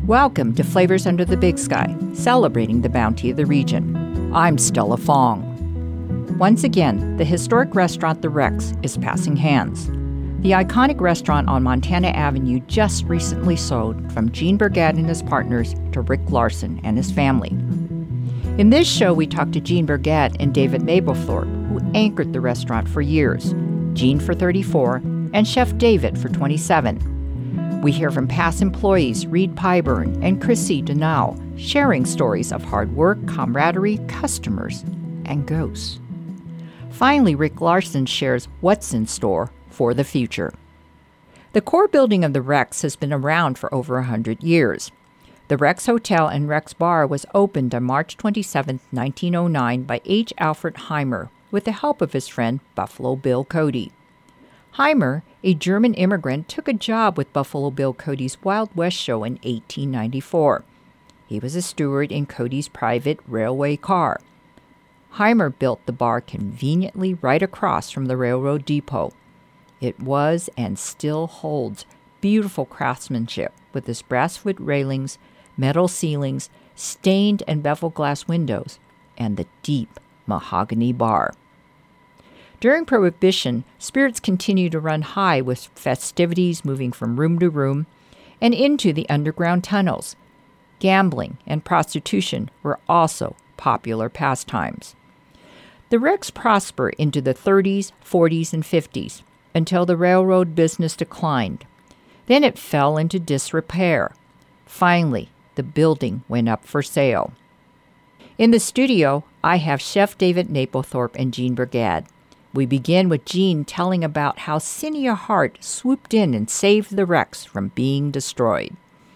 Welcome to Flavors Under the Big Sky, celebrating the bounty of the region. I'm Stella Fong. Once again, the historic restaurant The Rex is passing hands. The iconic restaurant on Montana Avenue just recently sold from Gene Burgad and his partners to Rick Larson and his family. In this show, we talk to Gene Burgad and David Mapplethorpe, who anchored the restaurant for years, Gene for 34 and Chef David for 27. We hear from past employees Reed Pyburn and Chrissy Denau, sharing stories of hard work, camaraderie, customers, and ghosts. Finally, Rick Larson shares what's in store for the future. The core building of the Rex has been around for over 100 years. The Rex Hotel and Rex Bar was opened on March 27, 1909 by H. Alfred Heimer with the help of his friend Buffalo Bill Cody. Heimer, a German immigrant, took a job with Buffalo Bill Cody's Wild West show in 1894. He was a steward in Cody's private railway car. Heimer built the bar conveniently right across from the railroad depot. It was and still holds beautiful craftsmanship with its brasswood railings, metal ceilings, stained and beveled glass windows, and the deep mahogany bar. During Prohibition, spirits continued to run high with festivities moving from room to room and into the underground tunnels. Gambling and prostitution were also popular pastimes. The Rex prospered into the 30s, 40s, and 50s until the railroad business declined. Then it fell into disrepair. Finally, the building went up for sale. In the studio, I have Chef David Mapplethorpe and Gene Burgad. We begin with Gene telling about how Cinia Hart swooped in and saved the Rex from being destroyed.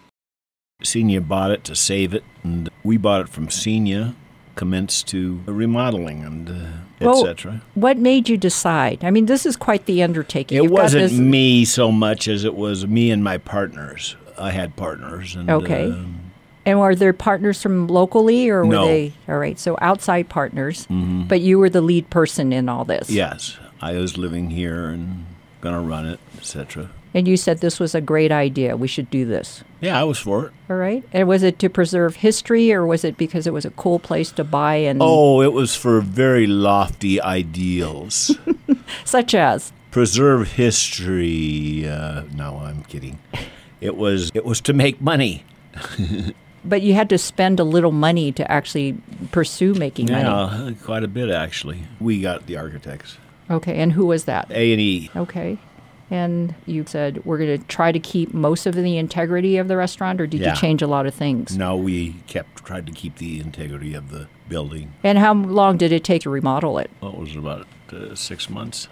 Cinia bought it to save it, and we bought it from Cinia, commenced to remodeling and etc. What made you decide? I mean, this is quite the undertaking. It wasn't me so much as it was me and my partners. I had partners. And, okay. And were there partners from locally, or were No. they? All right, so outside partners, but you were the lead person in all this. Yes, I was living here and going to run it, etc. And you said this was a great idea. We should do this. Yeah, I was for it. All right. And was it to preserve history, or was it because it was a cool place to buy? And Oh, it was for very lofty ideals. such as? Preserve history. No, I'm kidding. It was to make money. But you had to spend a little money to actually pursue making money. Yeah, quite a bit, actually. We got the architects. Okay, and who was that? A&E. Okay. And you said we're going to try to keep most of the integrity of the restaurant, or did you change a lot of things? No, we tried to keep the integrity of the building. And how long did it take to remodel it? Well, it was about 6 months.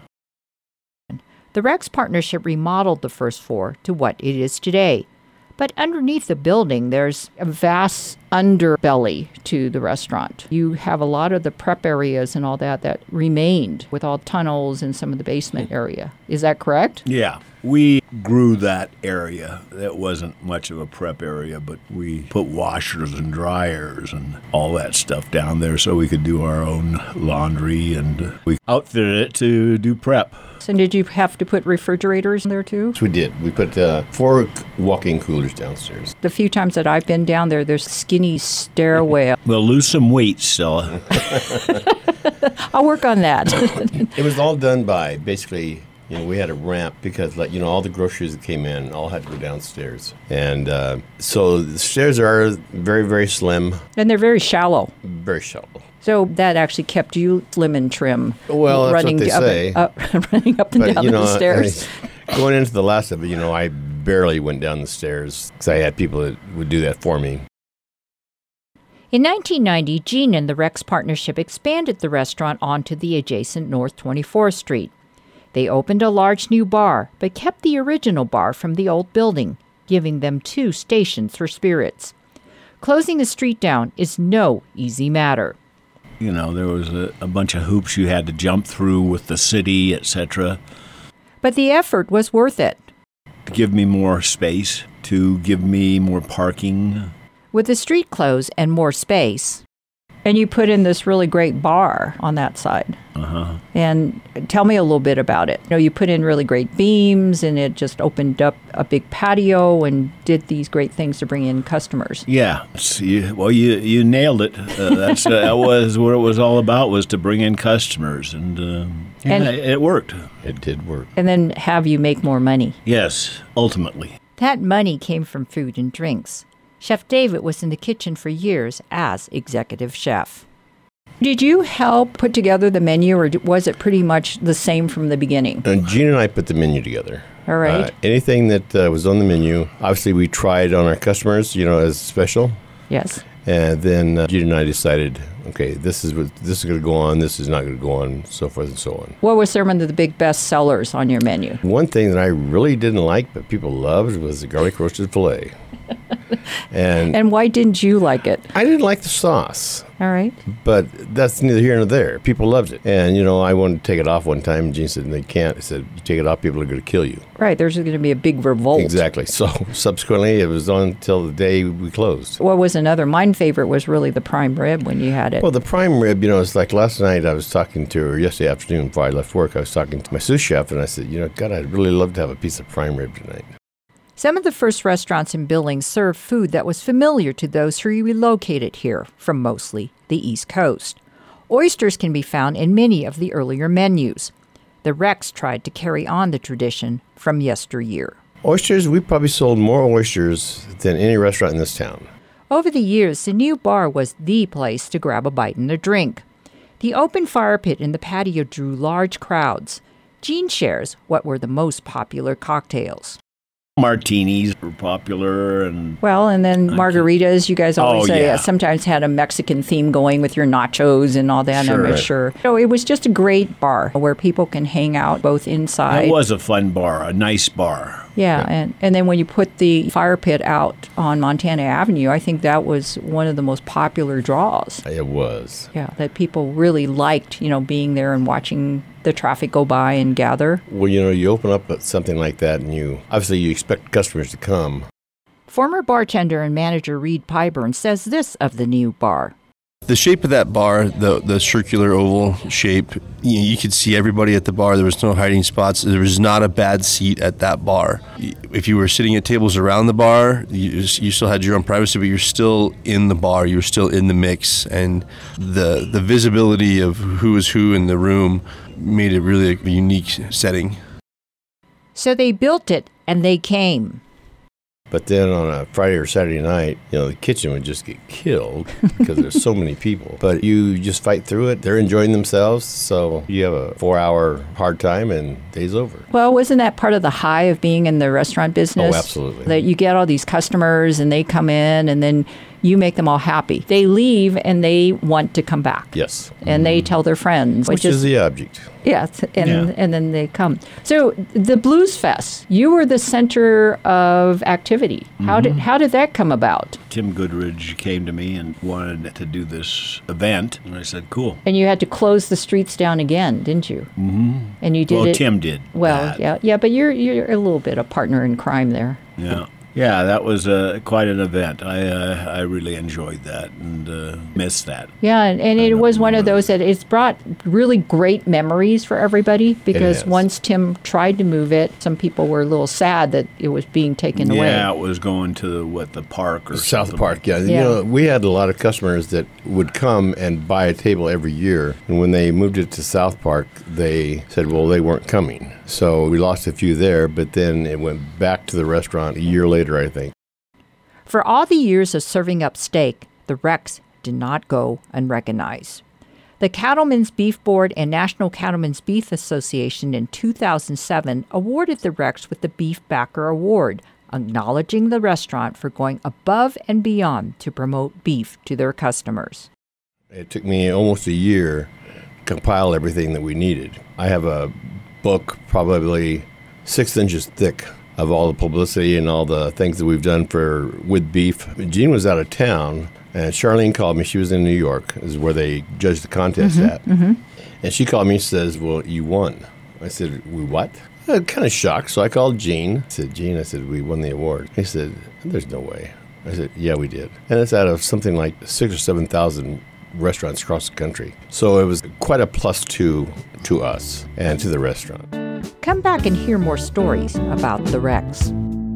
The Rex Partnership remodeled the first floor to what it is today. But underneath the building, there's a vast underbelly to the restaurant. You have a lot of the prep areas and all that remained with all tunnels and some of the basement area. Is that correct? Yeah. We grew that area. That wasn't much of a prep area, but we put washers and dryers and all that stuff down there so we could do our own laundry, and we outfitted it to do prep. And did you have to put refrigerators in there too? We did. We put 4 walk-in coolers downstairs. The few times that I've been down there, there's skinny stairway. Well, lose some weight, Stella. I'll work on that. It was all done by basically, we had a ramp because, all the groceries that came in all had to go downstairs. And so the stairs are very, very slim. And they're very shallow. Very shallow. So that actually kept you slim and trim. Well, that's running what they say. Running up and down the stairs. Going into the last of it, I barely went down the stairs because I had people that would do that for me. In 1990, Gene and the Rex Partnership expanded the restaurant onto the adjacent North 24th Street. They opened a large new bar, but kept the original bar from the old building, giving them 2 stations for spirits. Closing the street down is no easy matter. There was a bunch of hoops you had to jump through with the city, etc. But the effort was worth it. To give me more space, to give me more parking. With the street closed and more space, And you put in this really great bar on that side. Uh-huh. And tell me a little bit about it. You put in really great beams, and it just opened up a big patio and did these great things to bring in customers. Yeah. You nailed it. That was what it was all about, was to bring in customers. And it worked. It did work. And then have you make more money. Yes, ultimately. That money came from food and drinks. Chef David was in the kitchen for years as executive chef. Did you help put together the menu, or was it pretty much the same from the beginning? Gene and I put the menu together. All right. Anything that was on the menu, obviously we tried on our customers, as special. Yes. And then Gene and I decided, okay, this is going to go on, this is not going to go on, so forth and so on. What was some of the big best sellers on your menu? One thing that I really didn't like, but people loved, was the garlic roasted filet. And why didn't you like it? I didn't like the sauce. All right. But that's neither here nor there. People loved it. And, I wanted to take it off one time. And Gene said, they can't. I said, you take it off, people are going to kill you. Right. There's going to be a big revolt. Exactly. So subsequently, it was on until the day we closed. What was another? My favorite was really the prime rib when you had it. Well, the prime rib, it's like last night I was talking to her, yesterday afternoon before I left work, I was talking to my sous chef, and I said, God, I'd really love to have a piece of prime rib tonight. Some of the first restaurants in Billings served food that was familiar to those who relocated here from mostly the East Coast. Oysters can be found in many of the earlier menus. The Rex tried to carry on the tradition from yesteryear. Oysters, we probably sold more oysters than any restaurant in this town. Over the years, the new bar was the place to grab a bite and a drink. The open fire pit in the patio drew large crowds. Gene shares what were the most popular cocktails. Martinis were popular, and then margaritas. You guys always yeah. Sometimes had a Mexican theme going with your nachos and all that. Sure. I'm sure. So it was just a great bar where people can hang out both inside. It was a fun bar, a nice bar. Yeah, and then when you put the fire pit out on Montana Avenue, I think that was one of the most popular draws. It was. Yeah, that people really liked, being there and watching the traffic go by and gather. Well, you open up something like that, and you expect customers to come. Former bartender and manager Reed Pyburn says this of the new bar. The shape of that bar, the circular oval shape, you could see everybody at the bar. There was no hiding spots. There was not a bad seat at that bar. If you were sitting at tables around the bar, you still had your own privacy, but you're still in the bar. You're still in the mix. And the visibility of who is who in the room made it really a unique setting. So they built it, and they came. But then on a Friday or Saturday night, the kitchen would just get killed because there's so many people. But you just fight through it. They're enjoying themselves. So you have a 4-hour hard time and day's over. Well, wasn't that part of the high of being in the restaurant business? Oh, absolutely. That you get all these customers and they come in and then you make them all happy. They leave and they want to come back. Yes. And they tell their friends. Which is the object. Yes, and then they come. So the Blues Fest, you were the center of activity. Mm-hmm. How did that come about? Tim Goodridge came to me and wanted to do this event, and I said, cool. And you had to close the streets down again, didn't you? Mm-hmm. And you did it. Well, Tim did. Well, that. yeah, but you're a little bit a partner in crime there. Yeah. Yeah, that was quite an event. I really enjoyed that and missed that. Yeah, and it was one of those that it's brought really great memories for everybody because once Tim tried to move it, some people were a little sad that it was being taken away. Yeah, it was going to the park or South Park. Like Yeah, we had a lot of customers that would come and buy a table every year, and when they moved it to South Park, they said, well, they weren't coming. So we lost a few there, but then it went back to the restaurant a year later, I think. For all the years of serving up steak, the Rex did not go unrecognized. The Cattlemen's Beef Board and National Cattlemen's Beef Association in 2007 awarded the Rex with the Beef Backer Award, acknowledging the restaurant for going above and beyond to promote beef to their customers. It took me almost a year to compile everything that we needed. I have a book probably 6 inches thick of all the publicity and all the things that we've done with beef. Gene was out of town, and Charlene called me. She was in New York, is where they judged the contest at. Mm-hmm. And she called me and says, well, you won. I said, we what? Kind of shocked. So I called Gene. I said, Gene, we won the award. He said, there's no way. I said, yeah, we did. And it's out of something like 6,000 or 7,000 restaurants across the country. So it was quite a plus to us and to the restaurant. Come back and hear more stories about the Rex.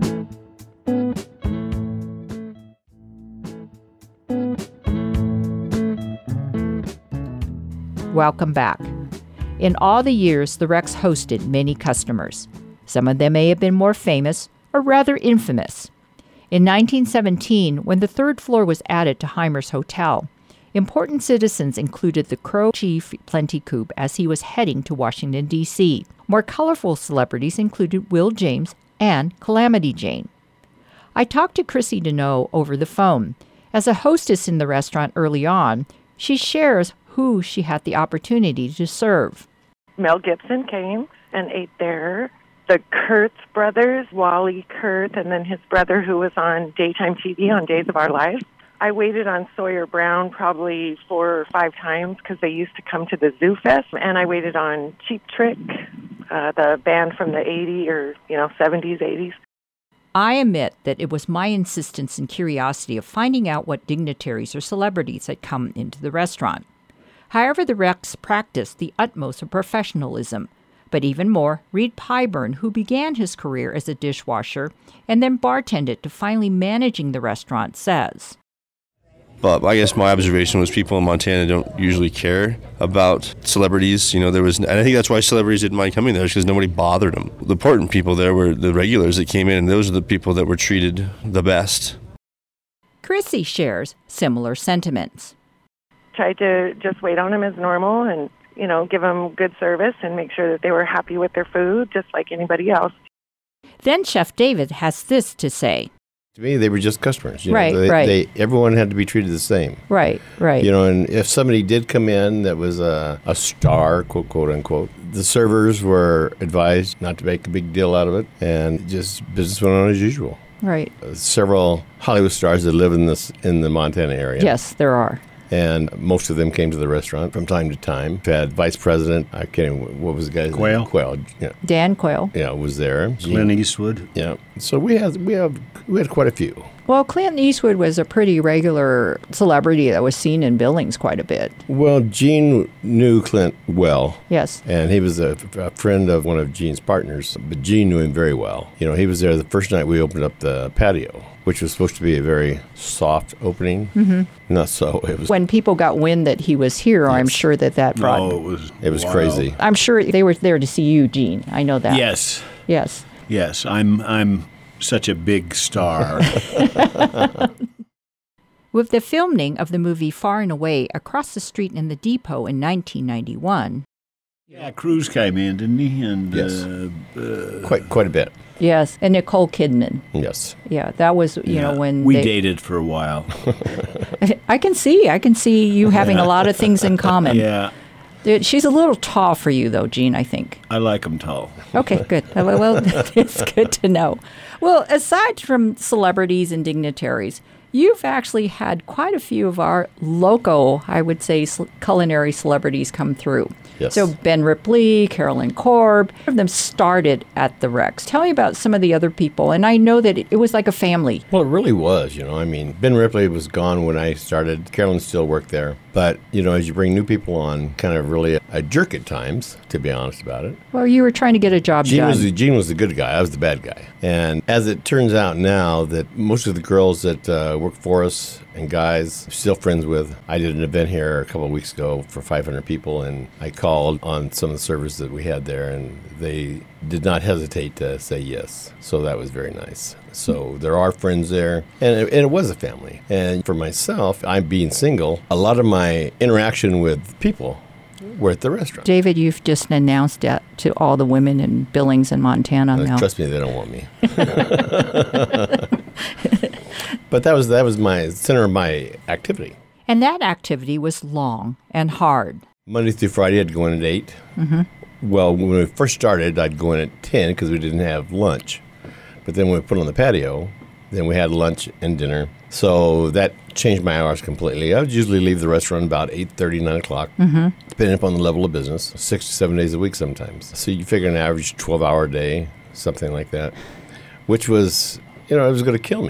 Welcome back. In all the years, the Rex hosted many customers. Some of them may have been more famous or rather infamous. In 1917, when the third floor was added to Heimer's Hotel, important citizens included the Crow Chief Plenty Coupe as he was heading to Washington, D.C. More colorful celebrities included Will James and Calamity Jane. I talked to Chrissy Deneau over the phone. As a hostess in the restaurant early on, she shares who she had the opportunity to serve. Mel Gibson came and ate there. The Kurtz brothers, Wally Kurtz, and then his brother who was on daytime TV on Days of Our Lives. I waited on Sawyer Brown probably 4 or 5 times because they used to come to the Zoo Fest. And I waited on Cheap Trick, the band from the 80s or 70s, 80s. I admit that it was my insistence and curiosity of finding out what dignitaries or celebrities had come into the restaurant. However, the Rex practiced the utmost of professionalism. But even more, Reed Pyburn, who began his career as a dishwasher and then bartended to finally managing the restaurant, says. But I guess my observation was people in Montana don't usually care about celebrities. And I think that's why celebrities didn't mind coming there, because nobody bothered them. The important people there were the regulars that came in, and those are the people that were treated the best. Chrissy shares similar sentiments. Tried to just wait on them as normal and, give them good service and make sure that they were happy with their food, just like anybody else. Then Chef David has this to say. To me, they were just customers. Right. Everyone had to be treated the same. Right. And if somebody did come in that was a star, quote unquote, the servers were advised not to make a big deal out of it, and just business went on as usual. Right. Several Hollywood stars that live in the Montana area. Yes, there are. And most of them came to the restaurant from time to time. We had Vice President, I can't even, what was the guy's Quayle. name? Quayle. Yeah. Dan Quayle. Yeah, was there. Clint Eastwood. Yeah. So we had quite a few. Well, Clint Eastwood was a pretty regular celebrity that was seen in Billings quite a bit. Well, Gene knew Clint well. Yes. And he was a friend of one of Gene's partners, but Gene knew him very well. He was there the first night we opened up the patio, which was supposed to be a very soft opening. Mm-hmm. Not so. It was. When people got wind that he was here, yes. I'm sure that brought... Oh, it was crazy. I'm sure they were there to see you, Gene. I know that. Yes. Yes. I'm such a big star. With the filming of the movie Far and Away across the street in the depot in 1991. Yeah, Cruz came in, didn't he? And yes. Quite a bit. Yes, and Nicole Kidman. Yes. Yeah, that was, when we dated for a while. I can see you having a lot of things in common. Yeah. She's a little tall for you, though, Gene, I think. I like them tall. Okay, good. Well, it's good to know. Well, aside from celebrities and dignitaries, you've actually had quite a few of our local, I would say, culinary celebrities come through. Yes. So Ben Ripley, Carolyn Korb, all of them started at the Rex. Tell me about some of the other people. And I know that it was like a family. Well, it really was, Ben Ripley was gone when I started. Carolyn still worked there. But, as you bring new people on, kind of really a jerk at times, to be honest about it. Well, you were trying to get a job done. Gene was the good guy. I was the bad guy. And as it turns out now that most of the girls that work for us and guys I'm still friends with. I did an event here a couple of weeks ago for 500 people, and I called on some of the servers that we had there, and they did not hesitate to say yes. So that was very nice. So there are friends there, and it was a family. And for myself, I'm being single, a lot of my interaction with people were at the restaurant. David, you've just announced that to all the women in Billings and Montana now. Trust me, they don't want me. But that was my center of my activity. And that activity was long and hard. Monday through Friday, I'd go in at 8. Mm-hmm. Well, when we first started, I'd go in at 10 because we didn't have lunch. But then when we put on the patio, then we had lunch and dinner. So that changed my hours completely. I would usually leave the restaurant about 8:30, 9 o'clock, depending upon the level of business, 6 to 7 days a week sometimes. So you figure an average 12-hour day, something like that, which was, it was going to kill me.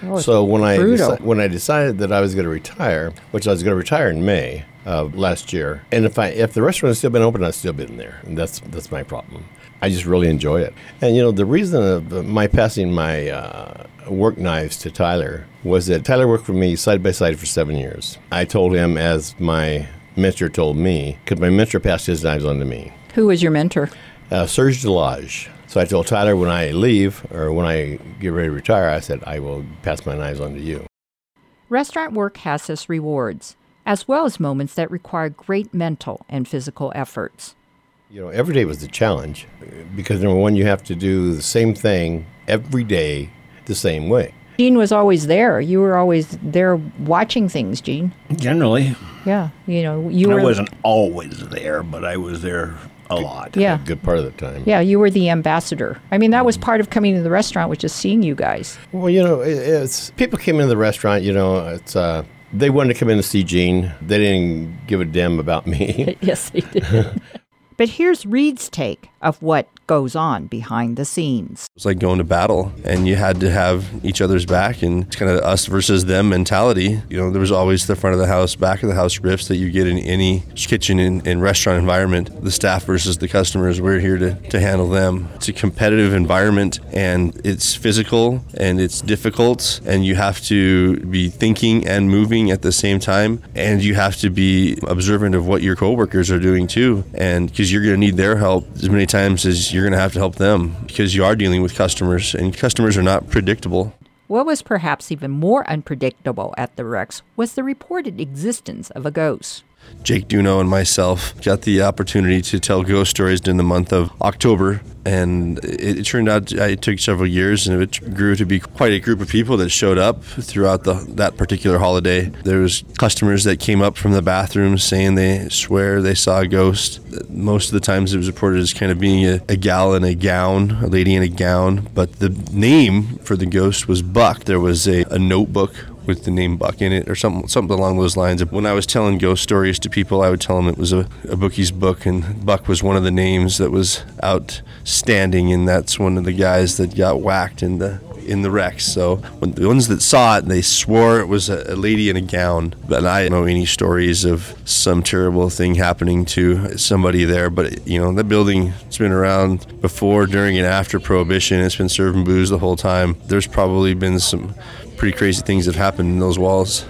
Oh, So when brutal. when I decided that I was going to retire, which I was going to retire in May of last year, and if the restaurant had still been open, I'd still been there, and that's my problem. I just really enjoy it. And the reason of my passing my work knives to Tyler was that Tyler worked for me side by side for 7 years. I told him, as my mentor told me, because my mentor passed his knives on to me. Who was your mentor? Serge Delage. So I told Tyler, when I leave or when I get ready to retire, I said, I will pass my knives on to you. Restaurant work has its rewards, as well as moments that require great mental and physical efforts. Every day was a challenge because, number one, you have to do the same thing every day the same way. Gene was always there. You were always there watching things, Gene. Generally, Yeah, I wasn't always there, but I was there a lot. Yeah. A good part of the time. Yeah, you were the ambassador. I mean, that was part of coming to the restaurant, was just seeing you guys. Well, it's people came into the restaurant. It's they wanted to come in to see Gene. They didn't give a damn about me. Yes, they did. But here's Reed's take of what goes on behind the scenes. It's like going to battle, and you had to have each other's back, and it's kind of us versus them mentality. There was always the front of the house, back of the house rifts that you get in any kitchen and restaurant environment. The staff versus the customers, we're here to handle them. It's a competitive environment, and it's physical, and it's difficult, and you have to be thinking and moving at the same time, and you have to be observant of what your coworkers are doing too, and because you're going to need their help as many times as you're going to have to help them, because you are dealing with customers, and customers are not predictable. What was perhaps even more unpredictable at the Rex was the reported existence of a ghost. Jake Duno and myself got the opportunity to tell ghost stories during the month of October, and it turned out it took several years, and it grew to be quite a group of people that showed up throughout that particular holiday. There was customers that came up from the bathroom saying they swear they saw a ghost. Most of the times it was reported as kind of being a gal in a gown, a lady in a gown, but the name for the ghost was Buck. There was a notebook with the name Buck in it, or something along those lines. When I was telling ghost stories to people, I would tell them it was a bookie's book, and Buck was one of the names that was outstanding, and that's one of the guys that got whacked in the Rex. So when the ones that saw it, they swore it was a lady in a gown. But I don't know any stories of some terrible thing happening to somebody there. But the building's been around before, during, and after Prohibition. It's been serving booze the whole time. There's probably been some pretty crazy things that happened in those walls.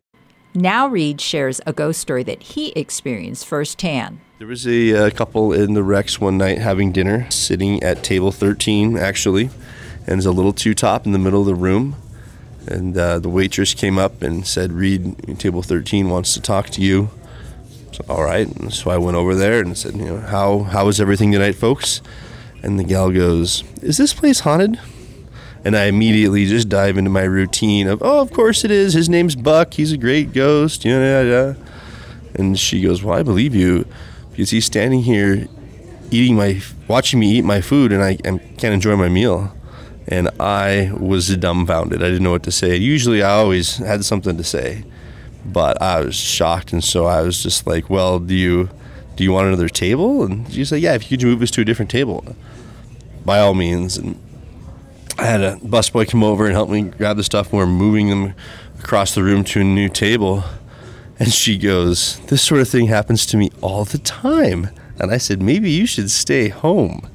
Now Reed shares a ghost story that he experienced firsthand. There was a couple in the Rex one night having dinner, sitting at table 13, actually, and there's a little two-top in the middle of the room. And the waitress came up and said, Reed, table 13 wants to talk to you. So, all right. And so I went over there and said, how was everything tonight, folks? And the gal goes, is this place haunted? And I immediately just dive into my routine of, of course it is. His name's Buck. He's a great ghost. And she goes, well, I believe you, because he's standing here watching me eat my food, and I can't enjoy my meal. And I was dumbfounded. I didn't know what to say. Usually I always had something to say, but I was shocked. And so I was just like, well, do you want another table? And she's like, yeah, if you could move us to a different table, by all means. And I had a busboy come over and help me grab the stuff, and we're moving them across the room to a new table. And she goes, this sort of thing happens to me all the time. And I said, maybe you should stay home.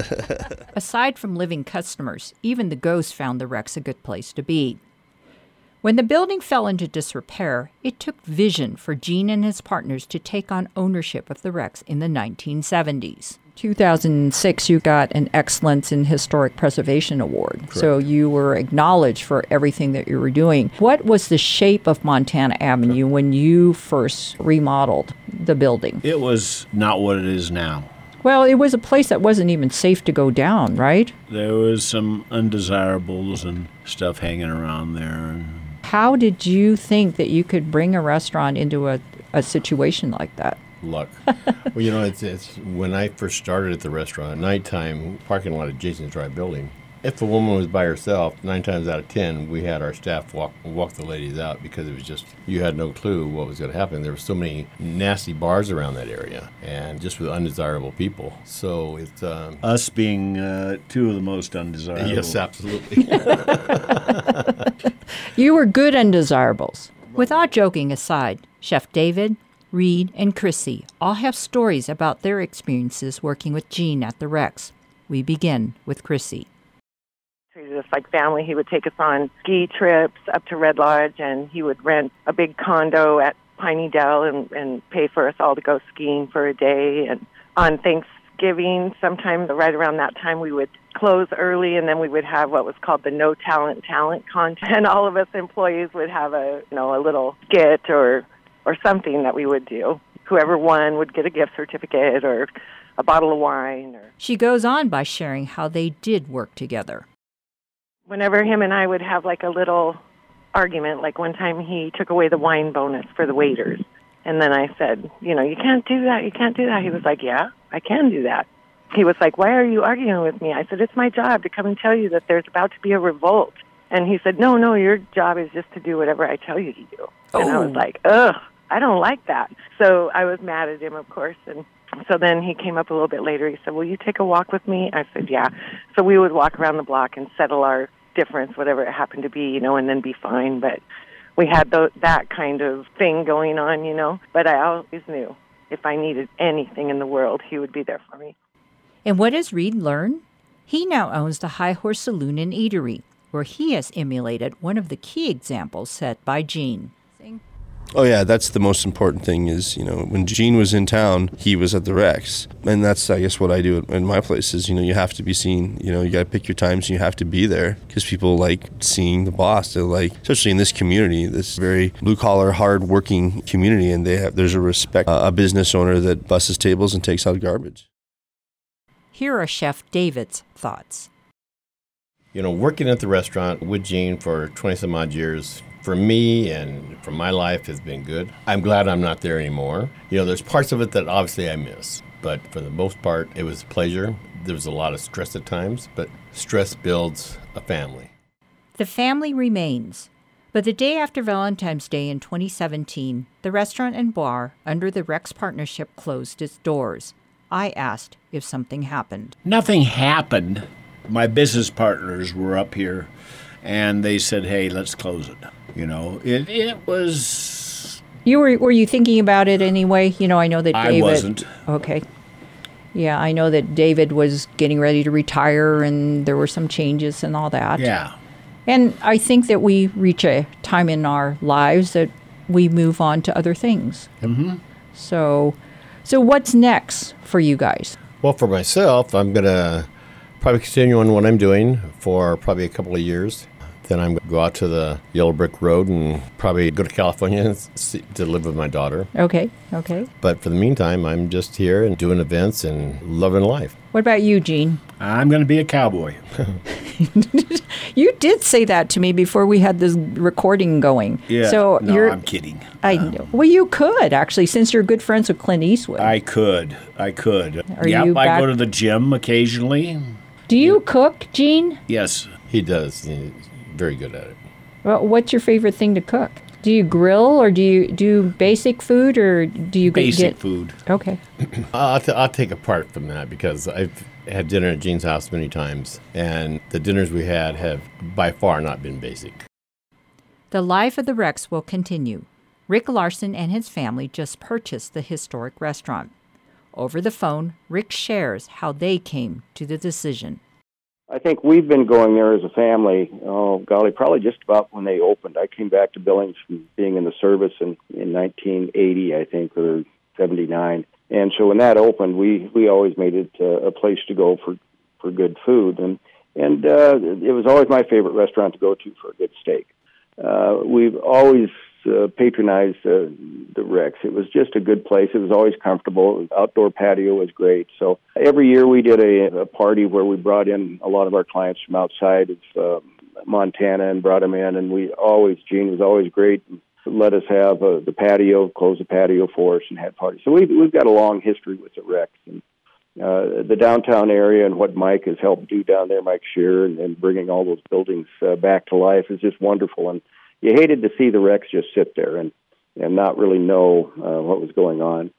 Aside from living customers, even the ghosts found the Rex a good place to be. When the building fell into disrepair, it took vision for Gene and his partners to take on ownership of the Rex in the 1970s. 2006, you got an Excellence in Historic Preservation Award. Correct. So you were acknowledged for everything that you were doing. What was the shape of Montana Avenue when you first remodeled the building? It was not what it is now. Well, it was a place that wasn't even safe to go down, right? There was some undesirables and stuff hanging around there. How did you think that you could bring a restaurant into a situation like that? Luck. Well, it's when I first started at the restaurant at nighttime, parking lot of Jason's Drive building, If a woman was by herself, 9 times out of 10, we had our staff walk the ladies out because it was just, you had no clue what was going to happen. There were so many nasty bars around that area and just with undesirable people. So it's... Us being two of the most undesirable. Yes, absolutely. You were good undesirables. With all joking aside, Chef David, Reed, and Chrissy all have stories about their experiences working with Gene at the Rex. We begin with Chrissy. Treated us like family. He would take us on ski trips up to Red Lodge, and he would rent a big condo at Piney Dell and pay for us all to go skiing for a day. And on Thanksgiving, sometime right around that time, we would close early, and then we would have what was called the No Talent contest. And all of us employees would have a little skit or something that we would do. Whoever won would get a gift certificate or a bottle of wine. She goes on by sharing how they did work together. Whenever him and I would have like a little argument, like one time he took away the wine bonus for the waiters. And then I said, you can't do that, you can't do that. He was like, yeah, I can do that. He was like, why are you arguing with me? I said, it's my job to come and tell you that there's about to be a revolt. And he said, no, your job is just to do whatever I tell you to do. Oh. And I was like, ugh, I don't like that. So I was mad at him, of course. And so then he came up a little bit later. He said, will you take a walk with me? I said, yeah. So we would walk around the block and settle our difference, whatever it happened to be, and then be fine. But we had that kind of thing going on, But I always knew if I needed anything in the world, he would be there for me. And what does Reed learn? He now owns the High Horse Saloon and Eatery, where he has emulated one of the key examples set by Gene. Oh, yeah, that's the most important thing is, when Gene was in town, he was at the Rex. And that's, I guess, what I do in my place is, you have to be seen. You got to pick your times and you have to be there because people like seeing the boss. They like, especially in this community, this very blue-collar, hard-working community, and there's a respect, a business owner that busses tables and takes out garbage. Here are Chef David's thoughts. Working at the restaurant with Gene for 20-some-odd years, for me and for my life has been good. I'm glad I'm not there anymore. There's parts of it that obviously I miss, but for the most part, it was a pleasure. There was a lot of stress at times, but stress builds a family. The family remains. But the day after Valentine's Day in 2017, the restaurant and bar under the Rex partnership closed its doors. I asked if something happened. Nothing happened. My business partners were up here, and they said, hey, let's close it. It was... Were you thinking about it anyway? I know that David... I wasn't. Okay. Yeah, I know that David was getting ready to retire, and there were some changes and all that. Yeah. And I think that we reach a time in our lives that we move on to other things. Mm-hmm. So what's next for you guys? Well, for myself, I'm going to probably continue on what I'm doing for probably a couple of years. Then I'm going to go out to the Yellow Brick Road and probably go to California to live with my daughter. Okay. But for the meantime, I'm just here and doing events and loving life. What about you, Gene? I'm going to be a cowboy. You did say that to me before we had this recording going. Yeah. So I'm kidding. I know. Well, you could, actually, since you're good friends with Clint Eastwood. I could. I go to the gym occasionally. Do you cook, Gene? Yes. He does. He's very good at it. Well, what's your favorite thing to cook? Do you grill, or do you do basic food, or do you basic food? Okay. I'll take apart from that because I've had dinner at Gene's house many times, and the dinners we had have by far not been basic. The life of the Rex will continue. Rick Larson and his family just purchased the historic restaurant. Over the phone, Rick shares how they came to the decision. I think we've been going there as a family, probably just about when they opened. I came back to Billings from being in the service in 1980, I think, or 79. And so when that opened, we always made it a place to go for good food. And it was always my favorite restaurant to go to for a good steak. We've always patronized the Rex. It was just a good place. It was always comfortable. Outdoor patio was great. So every year we did a party where we brought in a lot of our clients from outside of Montana and brought them in. And Gene was always great. Let us have the patio, close the patio for us, and had parties. So we've got a long history with the Rex. the downtown area and what Mike has helped do down there, Mike Shear, and bringing all those buildings back to life is just wonderful. And you hated to see the wrecks just sit there and not really know what was going on.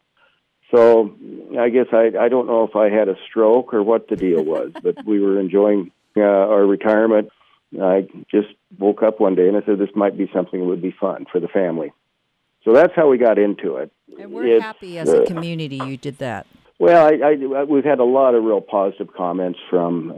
So I guess I don't know if I had a stroke or what the deal was, but we were enjoying our retirement. I just woke up one day and I said, this might be something that would be fun for the family. So that's how we got into it. And we're happy as a community you did that. Well, we've had a lot of real positive comments from,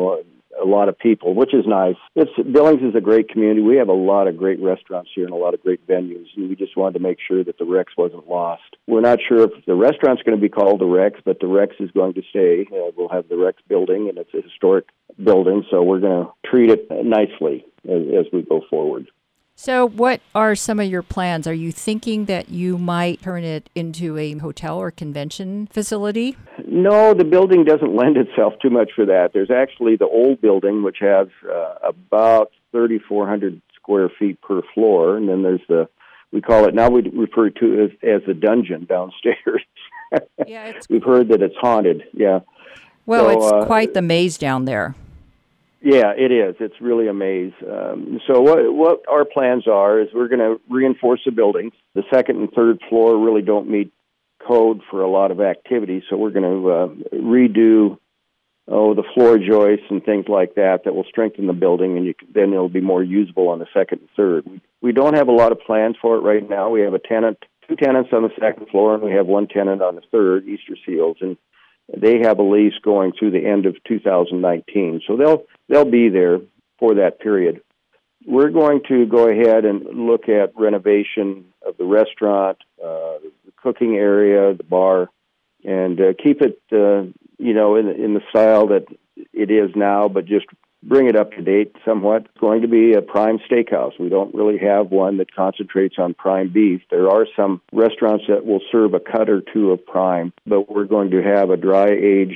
a lot of people, which is nice. Billings is a great community. We have a lot of great restaurants here and a lot of great venues, and we just wanted to make sure that the Rex wasn't lost. We're not sure if the restaurant's going to be called the Rex, but the Rex is going to stay. We'll have the Rex building, and it's a historic building, so we're going to treat it nicely as we go forward. So what are some of your plans? Are you thinking that you might turn it into a hotel or convention facility? No, the building doesn't lend itself too much for that. There's actually the old building, which has about 3,400 square feet per floor, and then there's we call it, now we refer to it as the dungeon downstairs. Yeah, we've heard that it's haunted, yeah. Well, so, it's quite the maze down there. Yeah, it is. It's really a maze. So what our plans are is we're going to reinforce the buildings. The second and third floor really don't meet code for a lot of activity, so we're going to redo the floor joists and things like that will strengthen the building, and then it'll be more usable on the second and third. We don't have a lot of plans for it right now. We have two tenants on the second floor, and we have one tenant on the third, Easter Seals, and they have a lease going through the end of 2019, so they'll be there for that period. We're going to go ahead and look at renovation of the restaurant, the cooking area, the bar, and keep it, in the style that it is now, but just bring it up to date somewhat. It's going to be a prime steakhouse. We don't really have one that concentrates on prime beef. There are some restaurants that will serve a cut or two of prime, but we're going to have a dry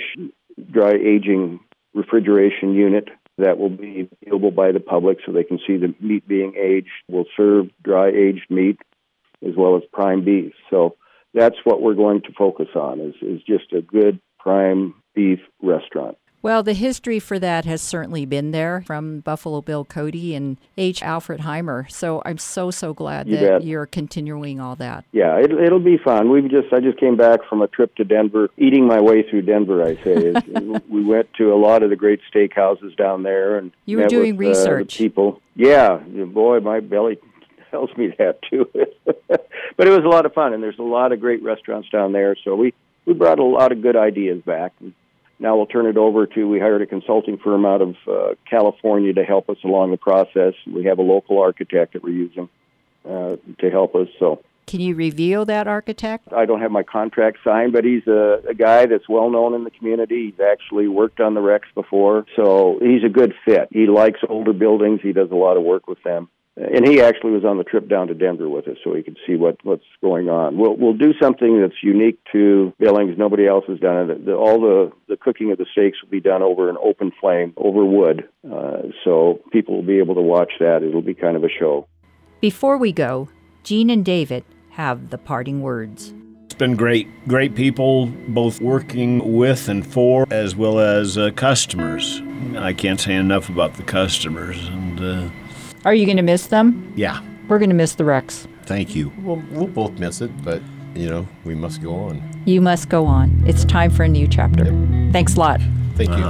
aging refrigeration unit that will be viewable by the public so they can see the meat being aged. We'll serve dry aged meat as well as prime beef. So that's what we're going to focus on is just a good prime beef restaurant. Well, the history for that has certainly been there from Buffalo Bill Cody and H. Alfred Heimer. So I'm so glad that you're continuing all that. Yeah, it'll be fun. I just came back from a trip to Denver, eating my way through Denver, I say. We went to a lot of the great steakhouses down there. And you were doing research. People. Yeah, boy, my belly tells me that too. But it was a lot of fun, and there's a lot of great restaurants down there. So we brought a lot of good ideas back. Now we'll turn it over we hired a consulting firm out of California to help us along the process. We have a local architect that we're using to help us. So, can you reveal that architect? I don't have my contract signed, but he's a guy that's well known in the community. He's actually worked on the Rex before, so he's a good fit. He likes older buildings. He does a lot of work with them. And he actually was on the trip down to Denver with us so he could see what's going on. We'll do something that's unique to Billings. Nobody else has done it. All the cooking of the steaks will be done over an open flame, over wood. So people will be able to watch that. It'll be kind of a show. Before we go, Gene and David have the parting words. It's been great people, both working with and for, as well as customers. I can't say enough about the customers. And are you going to miss them? Yeah. We're going to miss the Rex. Thank you. We'll both miss it, but, we must go on. You must go on. It's time for a new chapter. Yep. Thanks a lot. Thank you.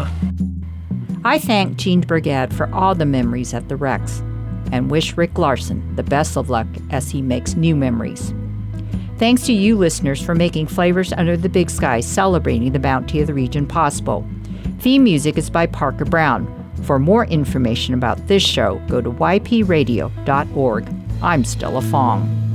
I thank Gene Brigade for all the memories at the Rex and wish Rick Larson the best of luck as he makes new memories. Thanks to you listeners for making Flavors Under the Big Sky celebrating the bounty of the region possible. Theme music is by Parker Brown. For more information about this show, go to ypradio.org. I'm Stella Fong.